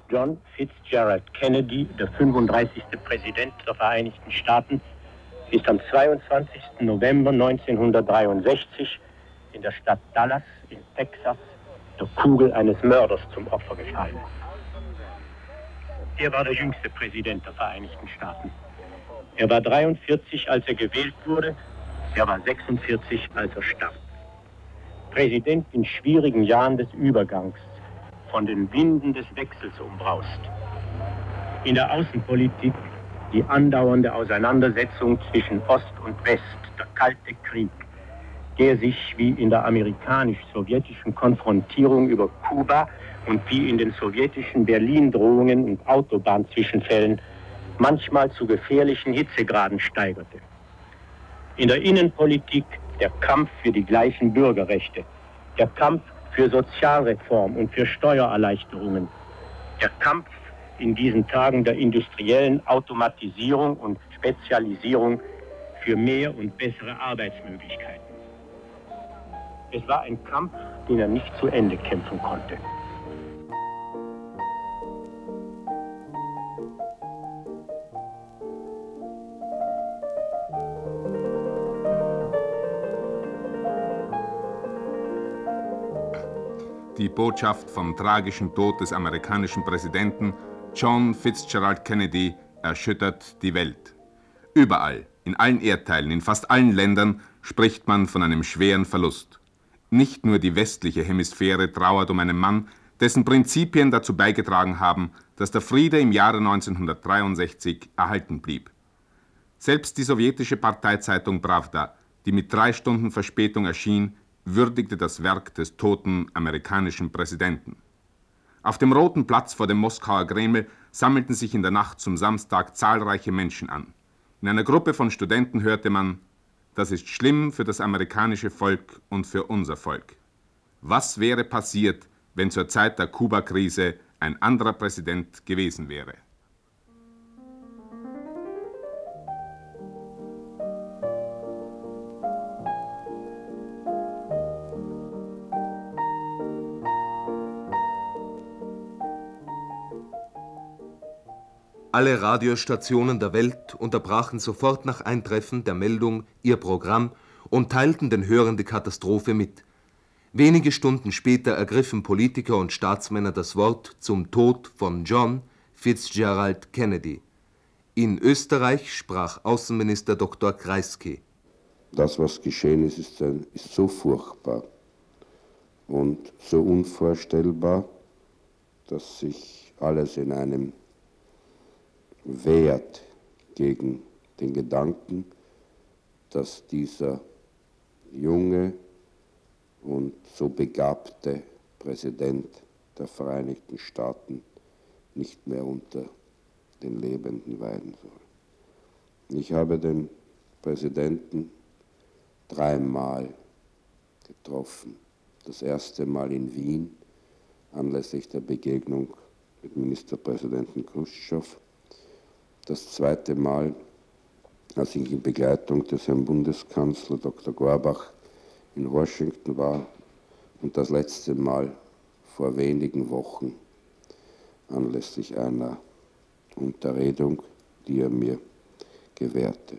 John Fitzgerald Kennedy, der 35. Präsident der Vereinigten Staaten, ist am 22. November 1963 in der Stadt Dallas in Texas der Kugel eines Mörders zum Opfer gefallen. Er war der jüngste Präsident der Vereinigten Staaten. Er war 43, als er gewählt wurde. Er war 46, als er starb. Präsident in schwierigen Jahren des Übergangs, von den Winden des Wechsels umbraust. In der Außenpolitik die andauernde Auseinandersetzung zwischen Ost und West, der Kalte Krieg, der sich wie in der amerikanisch-sowjetischen Konfrontierung über Kuba und wie in den sowjetischen Berlin-Drohungen und Autobahnzwischenfällen manchmal zu gefährlichen Hitzegraden steigerte. In der Innenpolitik der Kampf für die gleichen Bürgerrechte, der Kampf für Sozialreform und für Steuererleichterungen, der Kampf in diesen Tagen der industriellen Automatisierung und Spezialisierung für mehr und bessere Arbeitsmöglichkeiten. Es war ein Kampf, den er nicht zu Ende kämpfen konnte. Die Botschaft vom tragischen Tod des amerikanischen Präsidenten John Fitzgerald Kennedy erschüttert die Welt. Überall, in allen Erdteilen, in fast allen Ländern spricht man von einem schweren Verlust. Nicht nur die westliche Hemisphäre trauert um einen Mann, dessen Prinzipien dazu beigetragen haben, dass der Friede im Jahre 1963 erhalten blieb. Selbst die sowjetische Parteizeitung Prawda, die mit 3 Stunden Verspätung erschien, würdigte das Werk des toten amerikanischen Präsidenten. Auf dem Roten Platz vor dem Moskauer Kreml sammelten sich in der Nacht zum Samstag zahlreiche Menschen an. In einer Gruppe von Studenten hörte man: Das ist schlimm für das amerikanische Volk und für unser Volk. Was wäre passiert, wenn zur Zeit der Kuba-Krise ein anderer Präsident gewesen wäre? Alle Radiostationen der Welt unterbrachen sofort nach Eintreffen der Meldung ihr Programm und teilten den Hörern die Katastrophe mit. Wenige Stunden später ergriffen Politiker und Staatsmänner das Wort zum Tod von John Fitzgerald Kennedy. In Österreich sprach Außenminister Dr. Kreisky. Das, was geschehen ist, ist so furchtbar und so unvorstellbar, dass sich alles in einem wehrt gegen den Gedanken, dass dieser junge und so begabte Präsident der Vereinigten Staaten nicht mehr unter den Lebenden weiden soll. Ich habe den Präsidenten 3-mal getroffen. Das erste Mal in Wien anlässlich der Begegnung mit Ministerpräsidenten Chruschtschow. Das zweite Mal, als ich in Begleitung des Herrn Bundeskanzler Dr. Gorbach in Washington war, und das letzte Mal vor wenigen Wochen anlässlich einer Unterredung, die er mir gewährte.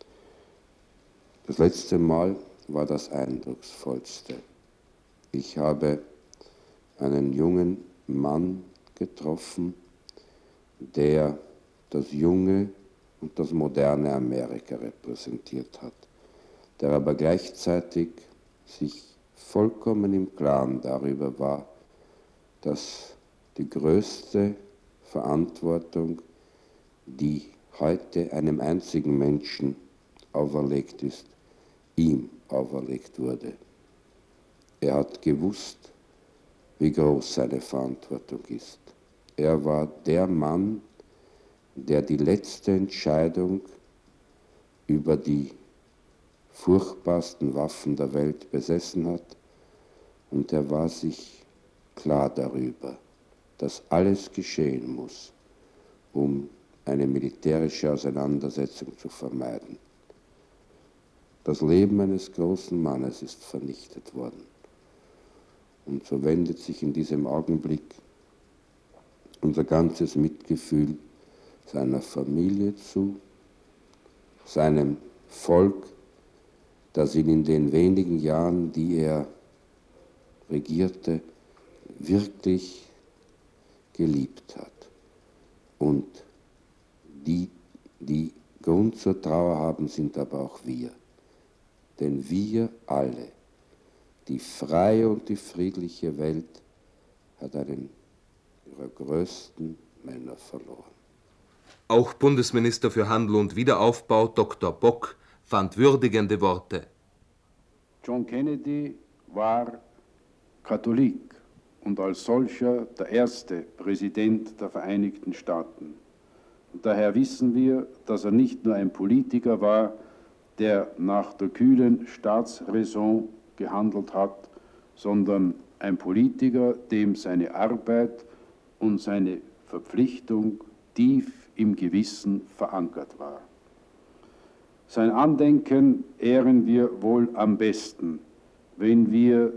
Das letzte Mal war das eindrucksvollste. Ich habe einen jungen Mann getroffen, der das junge und das moderne Amerika repräsentiert hat, der aber gleichzeitig sich vollkommen im Klaren darüber war, dass die größte Verantwortung, die heute einem einzigen Menschen auferlegt ist, ihm auferlegt wurde. Er hat gewusst, wie groß seine Verantwortung ist. Er war der Mann, der die letzte Entscheidung über die furchtbarsten Waffen der Welt besessen hat, und er war sich klar darüber, dass alles geschehen muss, um eine militärische Auseinandersetzung zu vermeiden. Das Leben eines großen Mannes ist vernichtet worden. Und so wendet sich in diesem Augenblick unser ganzes Mitgefühl seiner Familie zu, seinem Volk, das ihn in den wenigen Jahren, die er regierte, wirklich geliebt hat. Und die Grund zur Trauer haben, sind aber auch wir. Denn wir alle, die freie und die friedliche Welt, hat einen ihrer größten Männer verloren. Auch Bundesminister für Handel und Wiederaufbau Dr. Bock fand würdigende Worte. John Kennedy war Katholik und als solcher der erste Präsident der Vereinigten Staaten. Und daher wissen wir, dass er nicht nur ein Politiker war, der nach der kühlen Staatsräson gehandelt hat, sondern ein Politiker, dem seine Arbeit und seine Verpflichtung tief im Gewissen verankert war. Sein Andenken ehren wir wohl am besten, wenn wir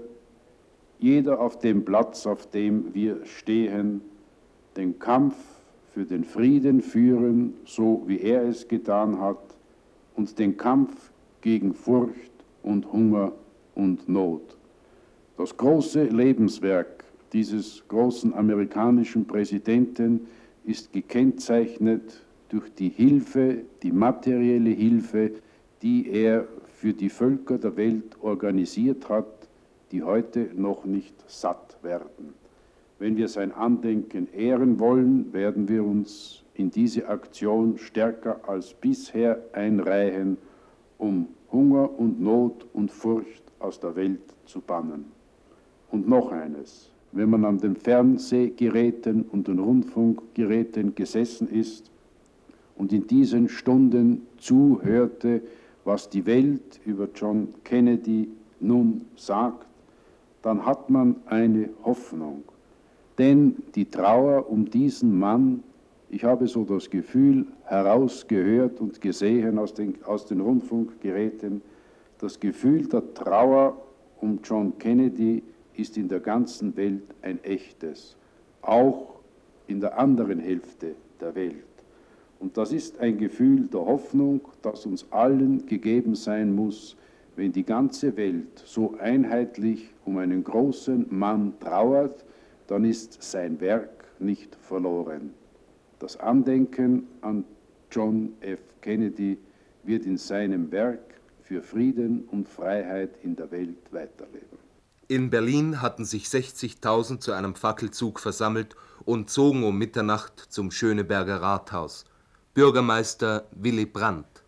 jeder auf dem Platz, auf dem wir stehen, den Kampf für den Frieden führen, so wie er es getan hat, und den Kampf gegen Furcht und Hunger und Not. Das große Lebenswerk dieses großen amerikanischen Präsidenten ist gekennzeichnet durch die Hilfe, die materielle Hilfe, die er für die Völker der Welt organisiert hat, die heute noch nicht satt werden. Wenn wir sein Andenken ehren wollen, werden wir uns in diese Aktion stärker als bisher einreihen, um Hunger und Not und Furcht aus der Welt zu bannen. Und noch eines. Wenn man an den Fernsehgeräten und den Rundfunkgeräten gesessen ist und in diesen Stunden zuhörte, was die Welt über John Kennedy nun sagt, dann hat man eine Hoffnung. Denn die Trauer um diesen Mann, ich habe so das Gefühl, herausgehört und gesehen aus den Rundfunkgeräten, das Gefühl der Trauer um John Kennedy ist in der ganzen Welt ein echtes, auch in der anderen Hälfte der Welt. Und das ist ein Gefühl der Hoffnung, das uns allen gegeben sein muss, wenn die ganze Welt so einheitlich um einen großen Mann trauert, dann ist sein Werk nicht verloren. Das Andenken an John F. Kennedy wird in seinem Werk für Frieden und Freiheit in der Welt weiterleben. In Berlin hatten sich 60.000 zu einem Fackelzug versammelt und zogen um Mitternacht zum Schöneberger Rathaus. Bürgermeister Willy Brandt.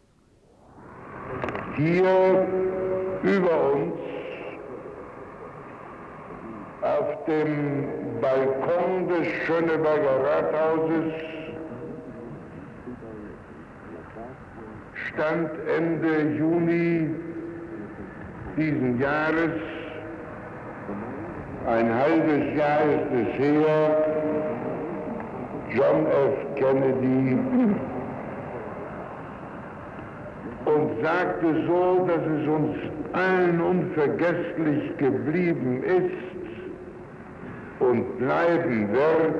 Hier über uns auf dem Balkon des Schöneberger Rathauses stand Ende Juni diesen Jahres, ein halbes Jahr ist es her, John F. Kennedy und sagte so, dass es uns allen unvergesslich geblieben ist und bleiben wird: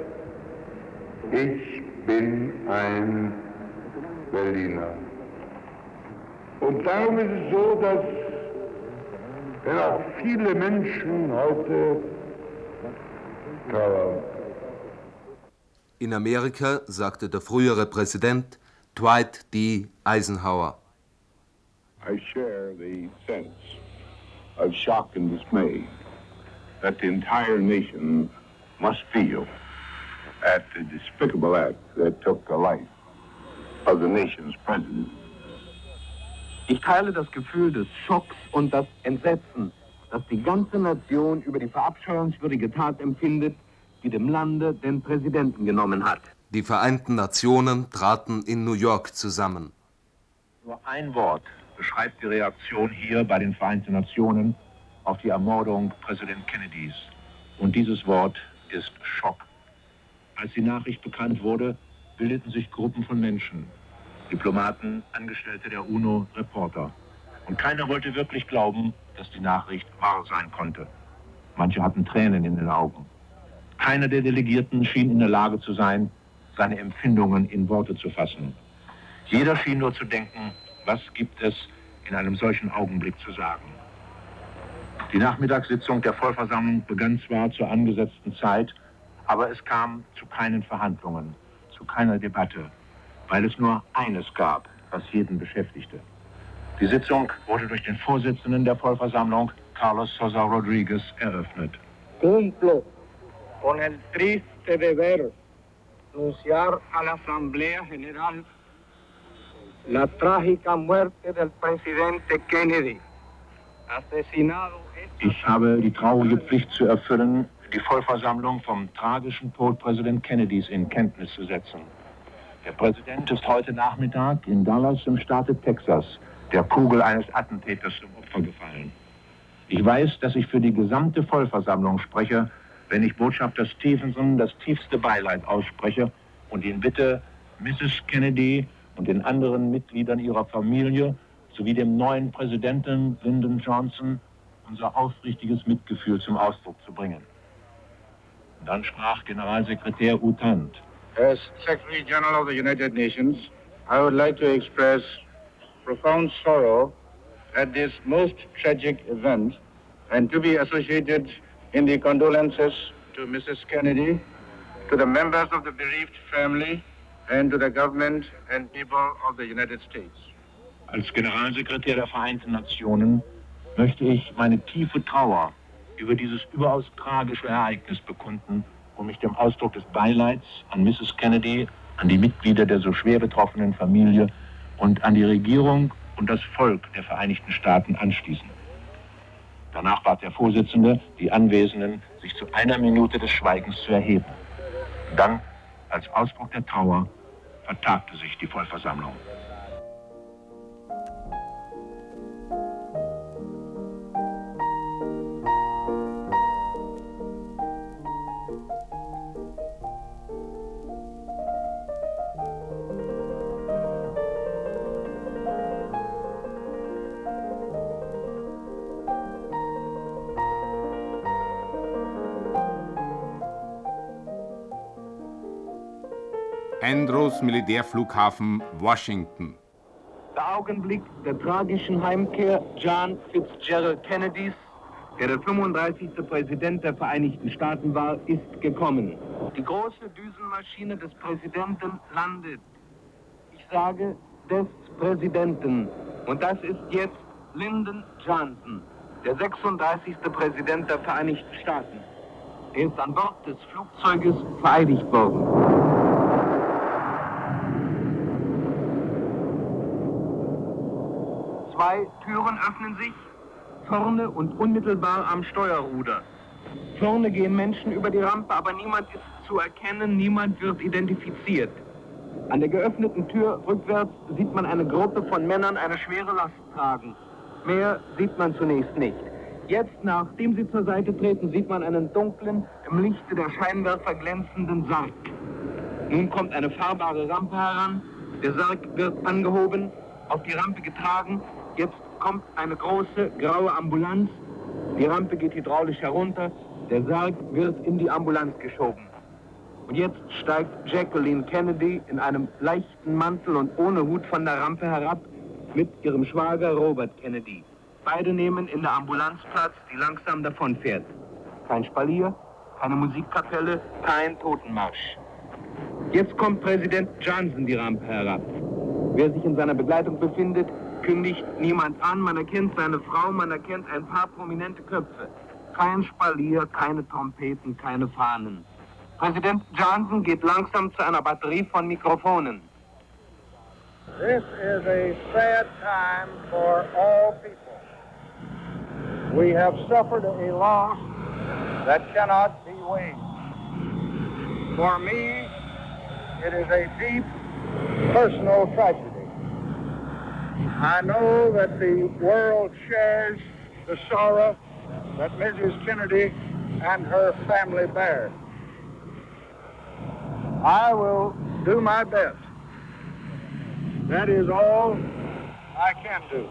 Ich bin ein Berliner. Und darum ist es so, dass wenn auch viele Menschen heute trauern. In Amerika sagte der frühere Präsident Dwight D. Eisenhower: I share the sense of shock and dismay that the entire nation must feel at the despicable act that took the life of the nation's president. Ich teile das Gefühl des Schocks und das Entsetzen, das die ganze Nation über die verabscheuungswürdige Tat empfindet, die dem Lande den Präsidenten genommen hat. Die Vereinten Nationen traten in New York zusammen. Nur ein Wort beschreibt die Reaktion hier bei den Vereinten Nationen auf die Ermordung Präsident Kennedys. Und dieses Wort ist Schock. Als die Nachricht bekannt wurde, bildeten sich Gruppen von Menschen. Diplomaten, Angestellte der UNO, Reporter. Und keiner wollte wirklich glauben, dass die Nachricht wahr sein konnte. Manche hatten Tränen in den Augen. Keiner der Delegierten schien in der Lage zu sein, seine Empfindungen in Worte zu fassen. Jeder schien nur zu denken, was gibt es in einem solchen Augenblick zu sagen. Die Nachmittagssitzung der Vollversammlung begann zwar zur angesetzten Zeit, aber es kam zu keinen Verhandlungen, zu keiner Debatte, weil es nur eines gab, was jeden beschäftigte. Die Sitzung wurde durch den Vorsitzenden der Vollversammlung, Carlos Sosa Rodriguez, eröffnet. Cumplo con el triste deber anunciar a la Asamblea General la trágica muerte del presidente Kennedy, asesinado. Ich habe die traurige Pflicht zu erfüllen, die Vollversammlung vom tragischen Tod Präsident Kennedys in Kenntnis zu setzen. Der Präsident ist heute Nachmittag in Dallas im Staate Texas der Kugel eines Attentäters zum Opfer gefallen. Ich weiß, dass ich für die gesamte Vollversammlung spreche, wenn ich Botschafter Stevenson das tiefste Beileid ausspreche und ihn bitte, Mrs. Kennedy und den anderen Mitgliedern ihrer Familie sowie dem neuen Präsidenten Lyndon Johnson unser aufrichtiges Mitgefühl zum Ausdruck zu bringen. Und dann sprach Generalsekretär U Thant. As Secretary General of the United Nations, I would like to express profound sorrow at this most tragic event and to be associated in the condolences to Mrs. Kennedy, to the members of the bereaved family, and to the government and people of the United States. Als Generalsekretär der Vereinten Nationen möchte ich meine tiefe Trauer über dieses überaus tragische Ereignis bekunden und mich dem Ausdruck des Beileids an Mrs. Kennedy, an die Mitglieder der so schwer betroffenen Familie und an die Regierung und das Volk der Vereinigten Staaten anschließen. Danach bat der Vorsitzende die Anwesenden, sich zu 1 Minute des Schweigens zu erheben. Dann, als Ausdruck der Trauer, vertagte sich die Vollversammlung. Andrews Militärflughafen, Washington. Der Augenblick der tragischen Heimkehr John Fitzgerald Kennedys, der 35. Präsident der Vereinigten Staaten war, ist gekommen. Die große Düsenmaschine des Präsidenten landet. Ich sage des Präsidenten. Und das ist jetzt Lyndon Johnson, der 36. Präsident der Vereinigten Staaten. Er ist an Bord des Flugzeuges vereidigt worden. Zwei Türen öffnen sich, vorne und unmittelbar am Steuerruder. Vorne gehen Menschen über die Rampe, aber niemand ist zu erkennen, niemand wird identifiziert. An der geöffneten Tür rückwärts sieht man eine Gruppe von Männern eine schwere Last tragen. Mehr sieht man zunächst nicht. Jetzt, nachdem sie zur Seite treten, sieht man einen dunklen, im Lichte der Scheinwerfer glänzenden Sarg. Nun kommt eine fahrbare Rampe heran, der Sarg wird angehoben, auf die Rampe getragen. Jetzt kommt eine große graue Ambulanz. Die Rampe geht hydraulisch herunter. Der Sarg wird in die Ambulanz geschoben. Und jetzt steigt Jacqueline Kennedy in einem leichten Mantel und ohne Hut von der Rampe herab mit ihrem Schwager Robert Kennedy. Beide nehmen in der Ambulanz Platz, die langsam davonfährt. Kein Spalier, keine Musikkapelle, kein Totenmarsch. Jetzt kommt Präsident Johnson die Rampe herab. Wer sich in seiner Begleitung befindet, kündigt niemand an. Man erkennt seine Frau, man erkennt ein paar prominente Köpfe. Kein Spalier, keine Trompeten, keine Fahnen. Präsident Johnson geht langsam zu einer Batterie von Mikrofonen. This is a sad time for all people. We have suffered a loss that cannot be weighed. For me, it is a deep personal tragedy. I know that the world shares the sorrow that Mrs. Kennedy and her family bear. I will do my best. That is all I can do.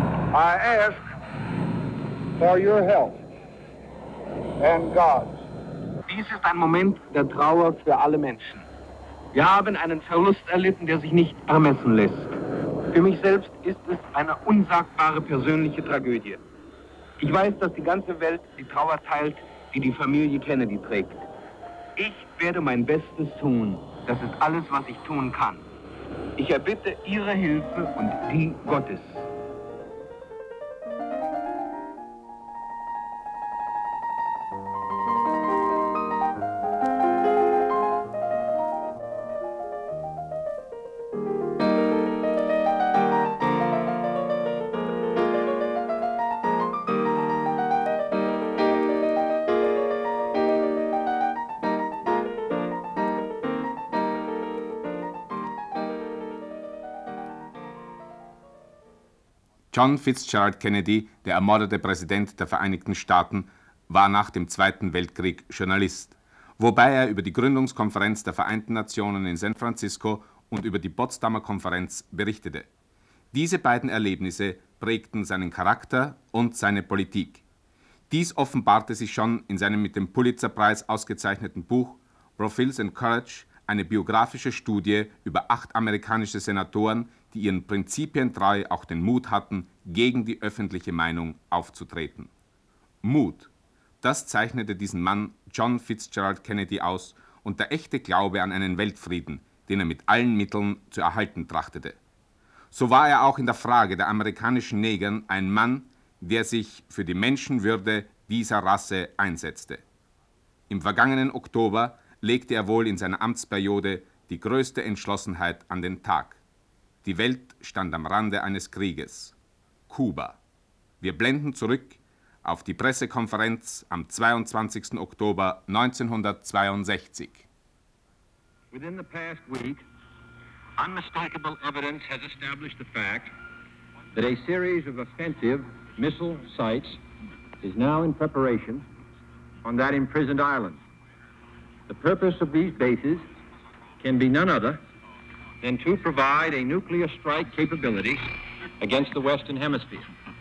I ask for your help and God's. Dies ist ein Moment der Trauer für alle Menschen. Wir haben einen Verlust erlitten, der sich nicht ermessen lässt. Für mich selbst ist es eine unsagbare persönliche Tragödie. Ich weiß, dass die ganze Welt die Trauer teilt, die die Familie Kennedy trägt. Ich werde mein Bestes tun. Das ist alles, was ich tun kann. Ich erbitte Ihre Hilfe und die Gottes. John Fitzgerald Kennedy, der ermordete Präsident der Vereinigten Staaten, war nach dem Zweiten Weltkrieg Journalist, wobei er über die Gründungskonferenz der Vereinten Nationen in San Francisco und über die Potsdamer Konferenz berichtete. Diese beiden Erlebnisse prägten seinen Charakter und seine Politik. Dies offenbarte sich schon in seinem mit dem Pulitzerpreis ausgezeichneten Buch Profils and Courage, eine biografische Studie über 8 amerikanische Senatoren, die ihren Prinzipien treu auch den Mut hatten, gegen die öffentliche Meinung aufzutreten. Mut, das zeichnete diesen Mann John Fitzgerald Kennedy aus und der echte Glaube an einen Weltfrieden, den er mit allen Mitteln zu erhalten trachtete. So war er auch in der Frage der amerikanischen Negern ein Mann, der sich für die Menschenwürde dieser Rasse einsetzte. Im vergangenen Oktober legte er wohl in seiner Amtsperiode die größte Entschlossenheit an den Tag. Die Welt stand am Rande eines Krieges. Kuba. Wir blenden zurück auf die Pressekonferenz am 22. Oktober 1962. Within the past week, unmistakable evidence has established the fact that a series of offensive missile sites is now in preparation on that imprisoned island. The purpose of these bases can be none other than to provide a nuclear strike capability against the Western Hemisphere.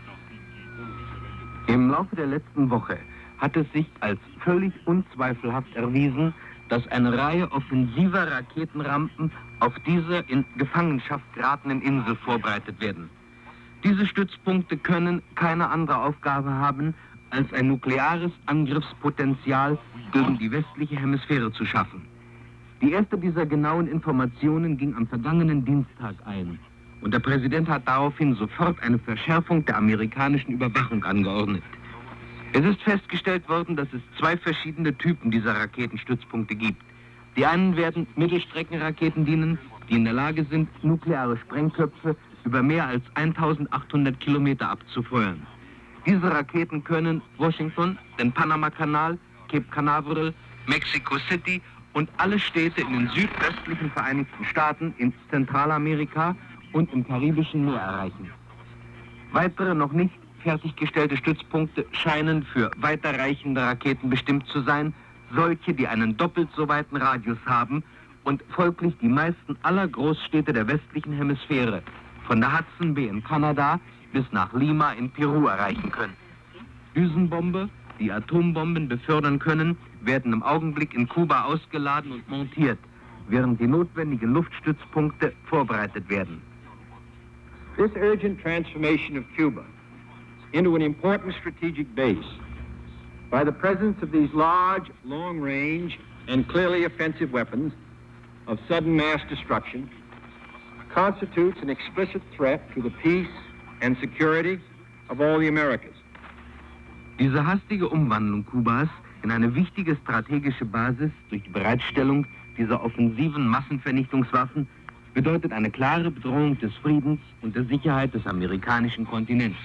Im Laufe der letzten Woche hat es sich als völlig unzweifelhaft erwiesen, dass eine Reihe offensiver Raketenrampen auf dieser in Gefangenschaft geratenen Insel vorbereitet werden. Diese Stützpunkte können keine andere Aufgabe haben, als ein nukleares Angriffspotenzial gegen die westliche Hemisphäre zu schaffen. Die erste dieser genauen Informationen ging am vergangenen Dienstag ein. Und der Präsident hat daraufhin sofort eine Verschärfung der amerikanischen Überwachung angeordnet. Es ist festgestellt worden, dass es 2 verschiedene Typen dieser Raketenstützpunkte gibt. Die einen werden Mittelstreckenraketen dienen, die in der Lage sind, nukleare Sprengköpfe über mehr als 1800 Kilometer abzufeuern. Diese Raketen können Washington, den Panamakanal, Cape Canaveral, Mexico City und alle Städte in den südöstlichen Vereinigten Staaten, in Zentralamerika und im Karibischen Meer erreichen. Weitere noch nicht fertiggestellte Stützpunkte scheinen für weiterreichende Raketen bestimmt zu sein, solche, die einen doppelt so weiten Radius haben und folglich die meisten aller Großstädte der westlichen Hemisphäre, von der Hudson Bay in Kanada bis nach Lima in Peru erreichen können. Düsenbomber, die Atombomben befördern können, werden im Augenblick in Kuba ausgeladen und montiert, während die notwendigen Luftstützpunkte vorbereitet werden. This urgent transformation of Cuba into an important strategic base by the presence of these large, long-range, and clearly offensive weapons of sudden mass destruction constitutes an explicit threat to the peace and security of all the Americas. Diese hastige Umwandlung Kubas in eine wichtige strategische Basis durch die Bereitstellung dieser offensiven Massenvernichtungswaffen bedeutet eine klare Bedrohung des Friedens und der Sicherheit des amerikanischen Kontinents.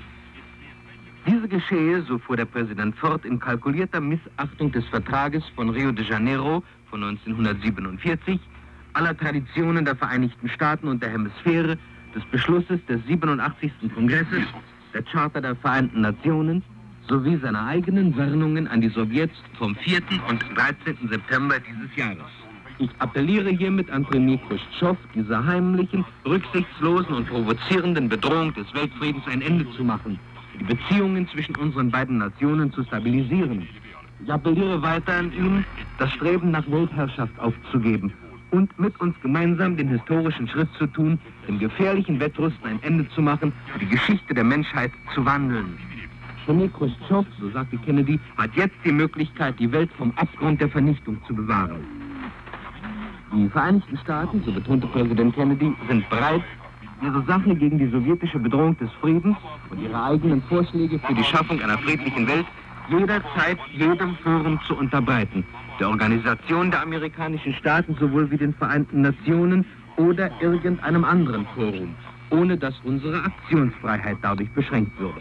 Diese geschehe, so fuhr der Präsident fort, in kalkulierter Missachtung des Vertrages von Rio de Janeiro von 1947, aller Traditionen der Vereinigten Staaten und der Hemisphäre, des Beschlusses des 87. Kongresses, der Charta der Vereinten Nationen sowie seiner eigenen Warnungen an die Sowjets vom 4. und 13. September dieses Jahres. Ich appelliere hiermit an Premier Chruschtschow, dieser heimlichen, rücksichtslosen und provozierenden Bedrohung des Weltfriedens ein Ende zu machen, die Beziehungen zwischen unseren beiden Nationen zu stabilisieren, Ich appelliere weiter an ihn, das Streben nach Weltherrschaft aufzugeben und mit uns gemeinsam den historischen Schritt zu tun, dem gefährlichen Wettrüsten ein Ende zu machen, für die Geschichte der Menschheit zu wandeln. René Khrushchev, so sagte Kennedy, hat jetzt die Möglichkeit, die Welt vom Abgrund der Vernichtung zu bewahren. Die Vereinigten Staaten, so betonte Präsident Kennedy, sind bereit, ihre Sache gegen die sowjetische Bedrohung des Friedens und ihre eigenen Vorschläge für die Schaffung einer friedlichen Welt jederzeit jedem Forum zu unterbreiten. Der Organisation der amerikanischen Staaten sowohl wie den Vereinten Nationen oder irgendeinem anderen Forum, ohne dass unsere Aktionsfreiheit dadurch beschränkt würde.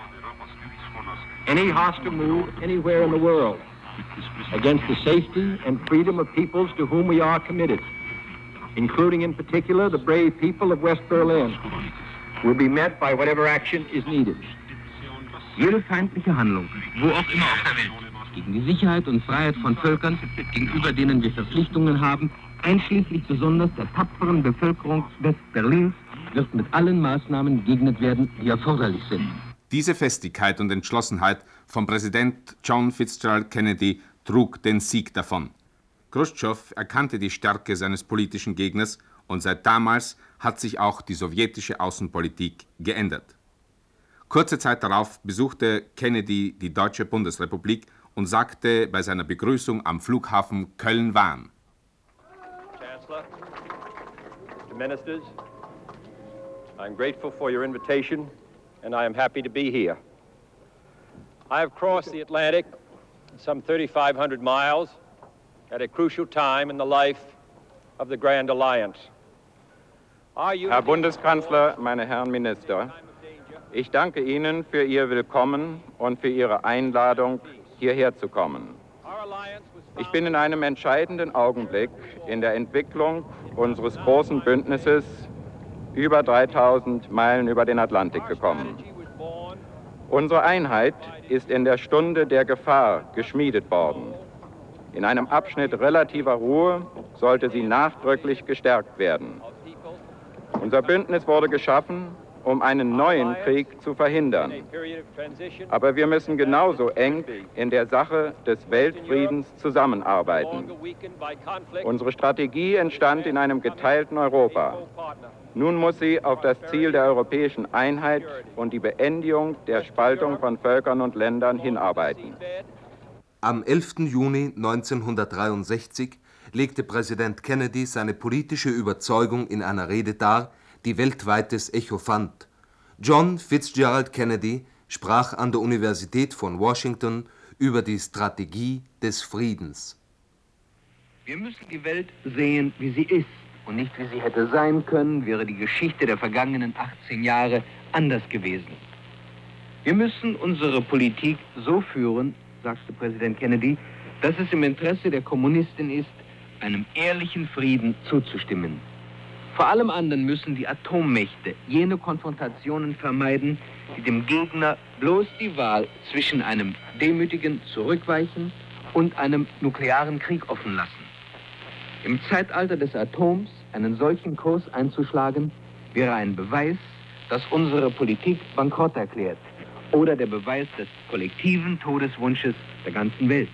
Any hostile move anywhere in the world against the safety and freedom of peoples to whom we are committed, including in particular the brave people of West Berlin, will be met by whatever action is needed. Jede feindliche Handlung, wo auch immer auf der Welt, gegen die Sicherheit und Freiheit von Völkern, gegenüber denen wir Verpflichtungen haben, einschließlich besonders der tapferen Bevölkerung West-Berlins, wird mit allen Maßnahmen begegnet werden, die erforderlich sind. Diese Festigkeit und Entschlossenheit von Präsident John Fitzgerald Kennedy trug den Sieg davon. Khrushchev erkannte die Stärke seines politischen Gegners und seit damals hat sich auch die sowjetische Außenpolitik geändert. Kurze Zeit darauf besuchte Kennedy die Deutsche Bundesrepublik und sagte bei seiner Begrüßung am Flughafen Köln-Wahn: Chancellor, Mr. Ministers, I'm grateful for your invitation and I am happy to be here. I have crossed the Atlantic some 3,500 miles at a crucial time in the life of the Grand Alliance. Herr Bundeskanzler, meine Herren Minister, ich danke Ihnen für Ihr Willkommen und für Ihre Einladung, hierher zu kommen. Ich bin in einem entscheidenden Augenblick in der Entwicklung unseres großen Bündnisses über 3.000 Meilen über den Atlantik gekommen. Unsere Einheit ist in der Stunde der Gefahr geschmiedet worden. In einem Abschnitt relativer Ruhe sollte sie nachdrücklich gestärkt werden. Unser Bündnis wurde geschaffen, um einen neuen Krieg zu verhindern. Aber wir müssen genauso eng in der Sache des Weltfriedens zusammenarbeiten. Unsere Strategie entstand in einem geteilten Europa. Nun muss sie auf das Ziel der europäischen Einheit und die Beendigung der Spaltung von Völkern und Ländern hinarbeiten. Am 11. Juni 1963 legte Präsident Kennedy seine politische Überzeugung in einer Rede dar, die weltweites Echo fand. John Fitzgerald Kennedy sprach an der Universität von Washington über die Strategie des Friedens. Wir müssen die Welt sehen, wie sie ist und nicht, wie sie hätte sein können, wäre die Geschichte der vergangenen 18 Jahre anders gewesen. Wir müssen unsere Politik so führen, sagte Präsident Kennedy, dass es im Interesse der Kommunisten ist, einem ehrlichen Frieden zuzustimmen. Vor allem anderen müssen die Atommächte jene Konfrontationen vermeiden, die dem Gegner bloß die Wahl zwischen einem demütigen Zurückweichen und einem nuklearen Krieg offen lassen. Im Zeitalter des Atoms einen solchen Kurs einzuschlagen, wäre ein Beweis, dass unsere Politik bankrott erklärt oder der Beweis des kollektiven Todeswunsches der ganzen Welt.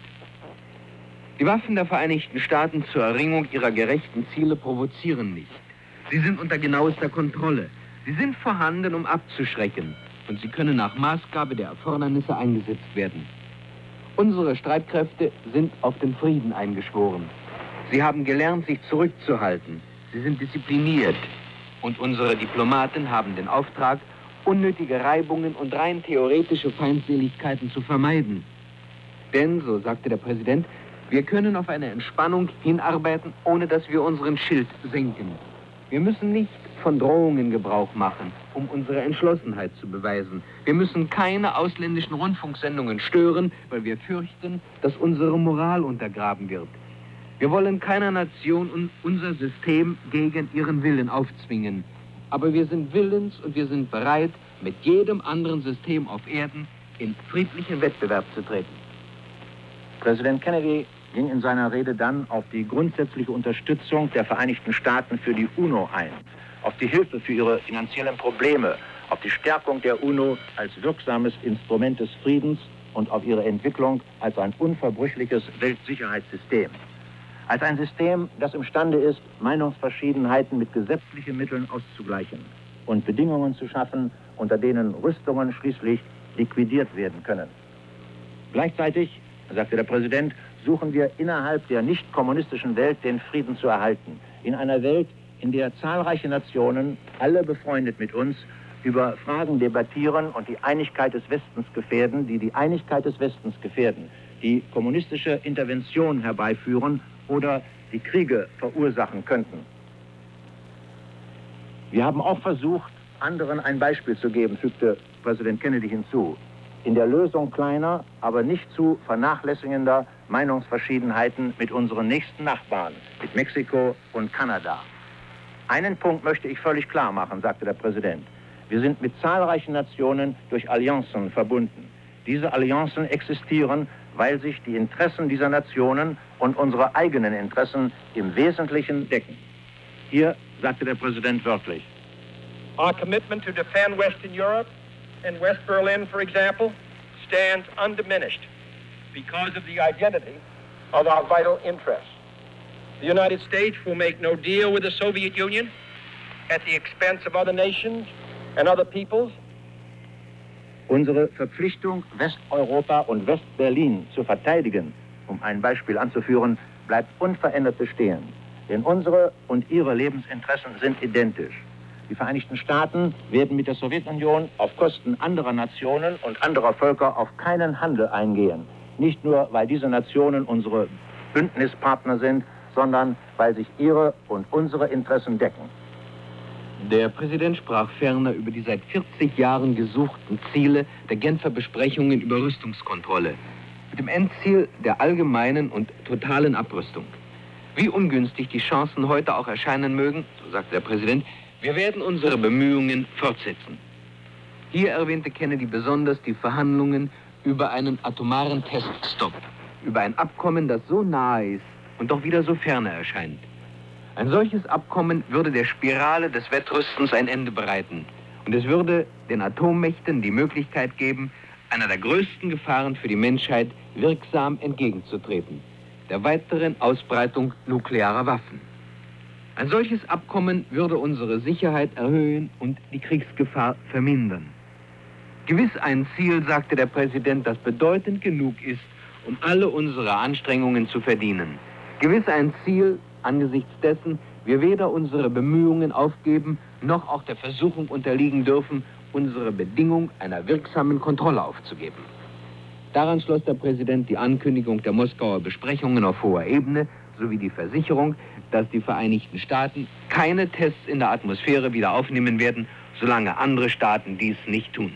Die Waffen der Vereinigten Staaten zur Erringung ihrer gerechten Ziele provozieren nicht. Sie sind unter genauester Kontrolle. Sie sind vorhanden, um abzuschrecken. Und sie können nach Maßgabe der Erfordernisse eingesetzt werden. Unsere Streitkräfte sind auf den Frieden eingeschworen. Sie haben gelernt, sich zurückzuhalten. Sie sind diszipliniert. Und unsere Diplomaten haben den Auftrag, unnötige Reibungen und rein theoretische Feindseligkeiten zu vermeiden. Denn, so sagte der Präsident, wir können auf eine Entspannung hinarbeiten, ohne dass wir unseren Schild senken. Wir müssen nicht von Drohungen Gebrauch machen, um unsere Entschlossenheit zu beweisen. Wir müssen keine ausländischen Rundfunksendungen stören, weil wir fürchten, dass unsere Moral untergraben wird. Wir wollen keiner Nation unser System gegen ihren Willen aufzwingen. Aber wir sind willens und wir sind bereit, mit jedem anderen System auf Erden in friedlichen Wettbewerb zu treten. Präsident Kennedy ging in seiner Rede dann auf die grundsätzliche Unterstützung der Vereinigten Staaten für die UNO ein, auf die Hilfe für ihre finanziellen Probleme, auf die Stärkung der UNO als wirksames Instrument des Friedens und auf ihre Entwicklung als ein unverbrüchliches Weltsicherheitssystem. Als ein System, das imstande ist, Meinungsverschiedenheiten mit gesetzlichen Mitteln auszugleichen und Bedingungen zu schaffen, unter denen Rüstungen schließlich liquidiert werden können. Gleichzeitig, sagte der Präsident, suchen wir innerhalb der nicht kommunistischen Welt den Frieden zu erhalten. In einer Welt, in der zahlreiche Nationen, alle befreundet mit uns, über Fragen debattieren und die Einigkeit des Westens gefährden, die Einigkeit des Westens gefährden, die kommunistische Intervention herbeiführen oder die Kriege verursachen könnten. Wir haben auch versucht, anderen ein Beispiel zu geben, fügte Präsident Kennedy hinzu, in der Lösung kleiner, aber nicht zu vernachlässigender Meinungsverschiedenheiten mit unseren nächsten Nachbarn, mit Mexiko und Kanada. Einen Punkt möchte ich völlig klar machen, sagte der Präsident. Wir sind mit zahlreichen Nationen durch Allianzen verbunden. Diese Allianzen existieren, weil sich die Interessen dieser Nationen und unsere eigenen Interessen im Wesentlichen decken. Hier sagte der Präsident wörtlich: Our commitment to defend Western Europe and West Berlin, for example, stands undiminished because of the identity of our vital interests. The United States will make no deal with the Soviet Union at the expense of other nations and other peoples. Unsere Verpflichtung, Westeuropa und Westberlin zu verteidigen, um ein Beispiel anzuführen, bleibt unverändert bestehen. Denn unsere und ihre Lebensinteressen sind identisch. Die Vereinigten Staaten werden mit der Sowjetunion auf Kosten anderer Nationen und anderer Völker auf keinen Handel eingehen. Nicht nur, weil diese Nationen unsere Bündnispartner sind, sondern weil sich ihre und unsere Interessen decken. Der Präsident sprach ferner über die seit 40 Jahren gesuchten Ziele der Genfer Besprechungen über Rüstungskontrolle, mit dem Endziel der allgemeinen und totalen Abrüstung. Wie ungünstig die Chancen heute auch erscheinen mögen, so sagte der Präsident, wir werden unsere Bemühungen fortsetzen. Hier erwähnte Kennedy besonders die Verhandlungen über einen atomaren Teststopp, über ein Abkommen, das so nahe ist und doch wieder so ferne erscheint. Ein solches Abkommen würde der Spirale des Wettrüstens ein Ende bereiten und es würde den Atommächten die Möglichkeit geben, einer der größten Gefahren für die Menschheit wirksam entgegenzutreten, der weiteren Ausbreitung nuklearer Waffen. Ein solches Abkommen würde unsere Sicherheit erhöhen und die Kriegsgefahr vermindern. Gewiss ein Ziel, sagte der Präsident, das bedeutend genug ist, um alle unsere Anstrengungen zu verdienen. Gewiss ein Ziel, angesichts dessen wir weder unsere Bemühungen aufgeben, noch auch der Versuchung unterliegen dürfen, unsere Bedingung einer wirksamen Kontrolle aufzugeben. Daran schloss der Präsident die Ankündigung der Moskauer Besprechungen auf hoher Ebene sowie die Versicherung, dass die Vereinigten Staaten keine Tests in der Atmosphäre wieder aufnehmen werden, solange andere Staaten dies nicht tun.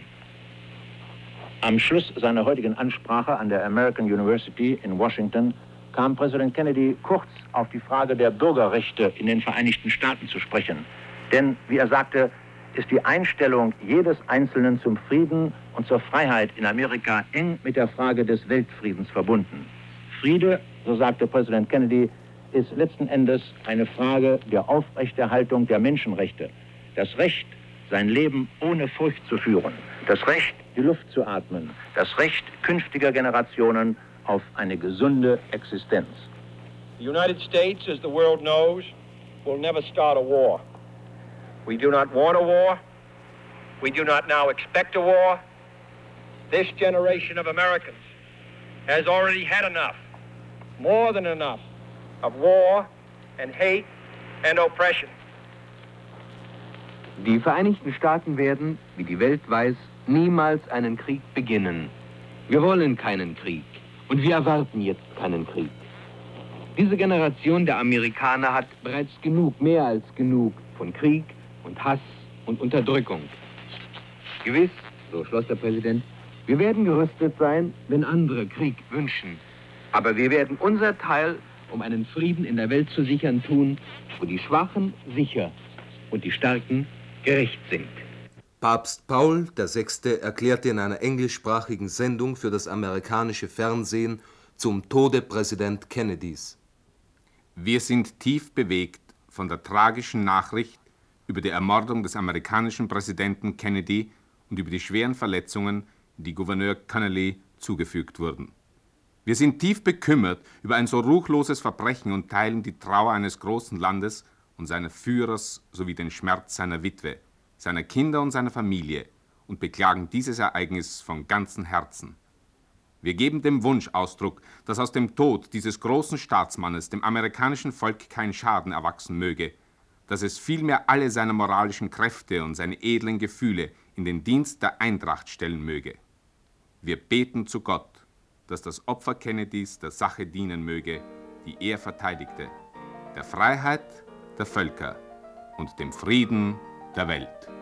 Am Schluss seiner heutigen Ansprache an der American University in Washington kam Präsident Kennedy kurz auf die Frage der Bürgerrechte in den Vereinigten Staaten zu sprechen. Denn, wie er sagte, ist die Einstellung jedes Einzelnen zum Frieden und zur Freiheit in Amerika eng mit der Frage des Weltfriedens verbunden. Friede, so sagte Präsident Kennedy, ist letzten Endes eine Frage der Aufrechterhaltung der Menschenrechte. Das Recht, sein Leben ohne Furcht zu führen. Das Recht, die Luft zu atmen. Das Recht künftiger Generationen auf eine gesunde Existenz. The United States, as the world knows, will never start a war. We do not want a war. We do not now expect a war. This generation of Americans has already had enough, more than enough, of war and hate and oppression. Die Vereinigten Staaten werden, wie die Welt weiß, niemals einen Krieg beginnen. Wir wollen keinen Krieg und wir erwarten jetzt keinen Krieg. Diese Generation der Amerikaner hat bereits genug, mehr als genug von Krieg und Hass und Unterdrückung. Gewiss, so schloss der Präsident, wir werden gerüstet sein, wenn andere Krieg wünschen. Aber wir werden unser Teil, um einen Frieden in der Welt zu sichern, tun, wo die Schwachen sicher und die Starken gerecht sind. Papst Paul VI. Erklärte in einer englischsprachigen Sendung für das amerikanische Fernsehen zum Tode Präsident Kennedys: Wir sind tief bewegt von der tragischen Nachricht über die Ermordung des amerikanischen Präsidenten Kennedy und über die schweren Verletzungen, die Gouverneur Connally zugefügt wurden. Wir sind tief bekümmert über ein so ruchloses Verbrechen und teilen die Trauer eines großen Landes und seines Führers sowie den Schmerz seiner Witwe, seiner Kinder und seiner Familie und beklagen dieses Ereignis von ganzem Herzen. Wir geben dem Wunsch Ausdruck, dass aus dem Tod dieses großen Staatsmannes dem amerikanischen Volk kein Schaden erwachsen möge, dass es vielmehr alle seine moralischen Kräfte und seine edlen Gefühle in den Dienst der Eintracht stellen möge. Wir beten zu Gott, dass das Opfer Kennedys der Sache dienen möge, die er verteidigte, der Freiheit der Völker und dem Frieden der Welt.